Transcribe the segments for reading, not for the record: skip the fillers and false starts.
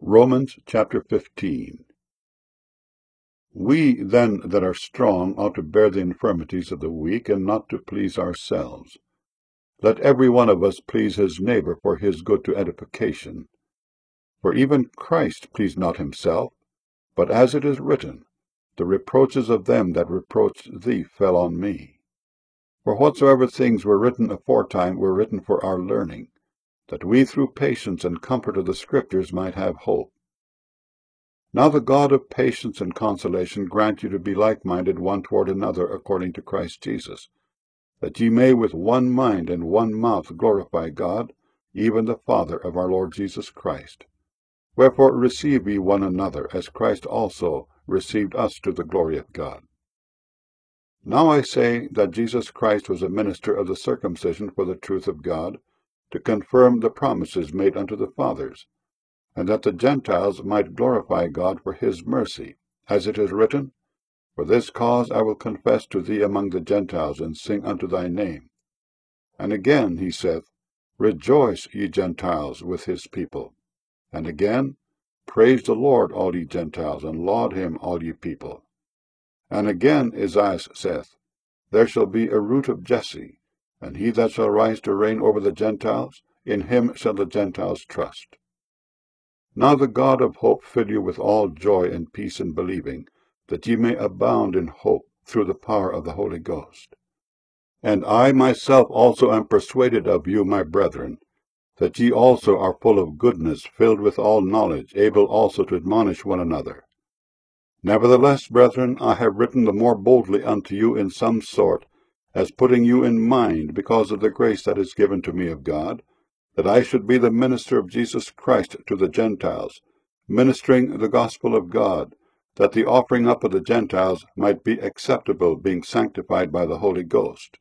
Romans chapter 15. We then that are strong ought to bear the infirmities of the weak, and not to please ourselves. Let every one of us please his neighbor for his good to edification. For even Christ pleased not himself, but as it is written, the reproaches of them that reproached thee fell on me. For whatsoever things were written aforetime were written for our learning, that we through patience and comfort of the Scriptures might have hope. Now the God of patience and consolation grant you to be like-minded one toward another according to Christ Jesus, that ye may with one mind and one mouth glorify God, even the Father of our Lord Jesus Christ. Wherefore receive ye one another, as Christ also received us to the glory of God. Now I say that Jesus Christ was a minister of the circumcision for the truth of God, to confirm the promises made unto the fathers, and that the Gentiles might glorify God for his mercy, as it is written, For this cause I will confess to thee among the Gentiles, and sing unto thy name. And again he saith, Rejoice, ye Gentiles, with his people. And again, Praise the Lord, all ye Gentiles, and laud him, all ye people. And again Esaias saith, There shall be a root of Jesse, and he that shall rise to reign over the Gentiles, in him shall the Gentiles trust. Now the God of hope fill you with all joy and peace in believing, that ye may abound in hope through the power of the Holy Ghost. And I myself also am persuaded of you, my brethren, that ye also are full of goodness, filled with all knowledge, able also to admonish one another. Nevertheless, brethren, I have written the more boldly unto you in some sort, as putting you in mind, because of the grace that is given to me of God, that I should be the minister of Jesus Christ to the Gentiles, ministering the gospel of God, that the offering up of the Gentiles might be acceptable, being sanctified by the Holy Ghost.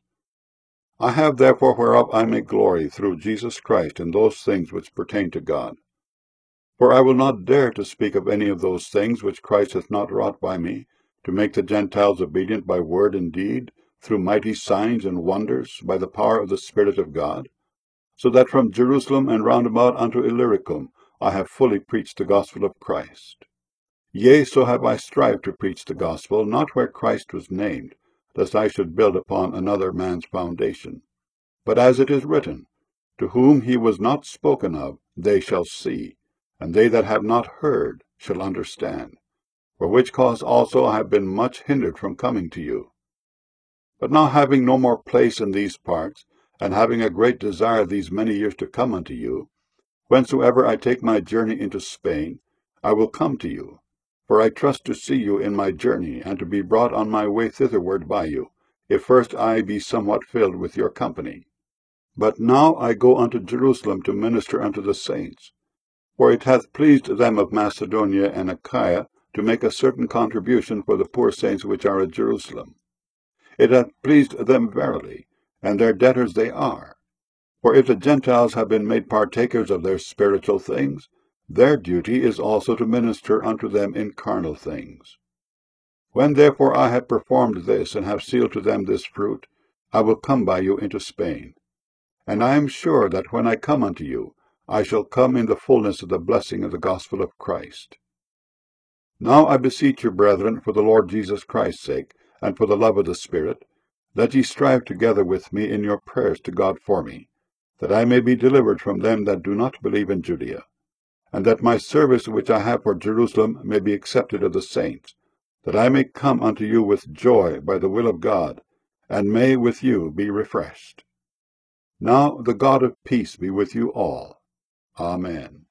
I have therefore whereof I may glory through Jesus Christ in those things which pertain to God. For I will not dare to speak of any of those things which Christ hath not wrought by me, to make the Gentiles obedient by word and deed, through mighty signs and wonders, by the power of the Spirit of God, so that from Jerusalem and round about unto Illyricum I have fully preached the gospel of Christ. Yea, so have I strived to preach the gospel, not where Christ was named, lest I should build upon another man's foundation. But as it is written, To whom he was not spoken of, they shall see, and they that have not heard shall understand. For which cause also I have been much hindered from coming to you. But now having no more place in these parts, and having a great desire these many years to come unto you, whensoever I take my journey into Spain, I will come to you. For I trust to see you in my journey, and to be brought on my way thitherward by you, if first I be somewhat filled with your company. But now I go unto Jerusalem to minister unto the saints. For it hath pleased them of Macedonia and Achaia to make a certain contribution for the poor saints which are at Jerusalem. It hath pleased them verily, and their debtors they are. For if the Gentiles have been made partakers of their spiritual things, their duty is also to minister unto them in carnal things. When therefore I have performed this, and have sealed to them this fruit, I will come by you into Spain. And I am sure that when I come unto you, I shall come in the fullness of the blessing of the gospel of Christ. Now I beseech you, brethren, for the Lord Jesus Christ's sake, and for the love of the Spirit, that ye strive together with me in your prayers to God for me, that I may be delivered from them that do not believe in Judea, and that my service which I have for Jerusalem may be accepted of the saints, that I may come unto you with joy by the will of God, and may with you be refreshed. Now the God of peace be with you all. Amen.